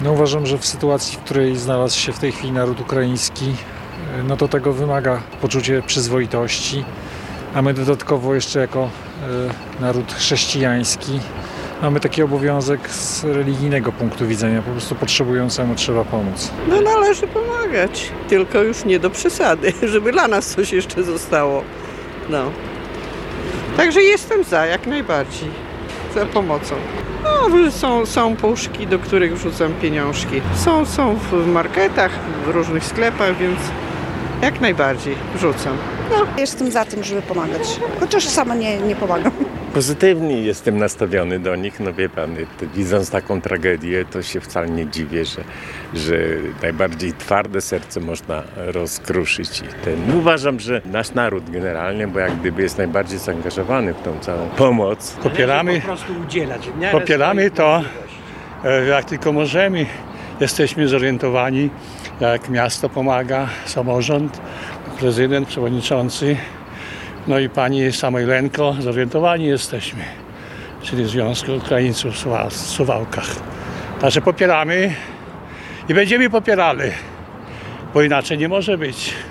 No uważam, że w sytuacji, w której znalazł się w tej chwili naród ukraiński, no to tego wymaga poczucie przyzwoitości, a my dodatkowo jeszcze jako naród chrześcijański mamy taki obowiązek z religijnego punktu widzenia, po prostu potrzebującemu trzeba pomóc. No należy pomagać, tylko już nie do przesady, żeby dla nas coś jeszcze zostało. No. Także jestem za, jak najbardziej, za pomocą. No, są puszki, do których wrzucam pieniążki. Są w marketach, w różnych sklepach, więc jak najbardziej wrzucam. No. Jestem za tym, żeby pomagać, chociaż sama nie pomagam. Pozytywnie jestem nastawiony do nich, no wie pan, widząc taką tragedię, to się wcale nie dziwię, że najbardziej twarde serce można rozkruszyć. Uważam, że nasz naród generalnie, bo jak gdyby jest najbardziej zaangażowany w tą całą pomoc. Popieramy to, jak tylko możemy. Jesteśmy zorientowani, jak miasto pomaga, samorząd, prezydent, przewodniczący. No i pani Samojlenko, zorientowani jesteśmy, czyli Związku Ukraińców w Suwałkach. Także popieramy i będziemy popierali, bo inaczej nie może być.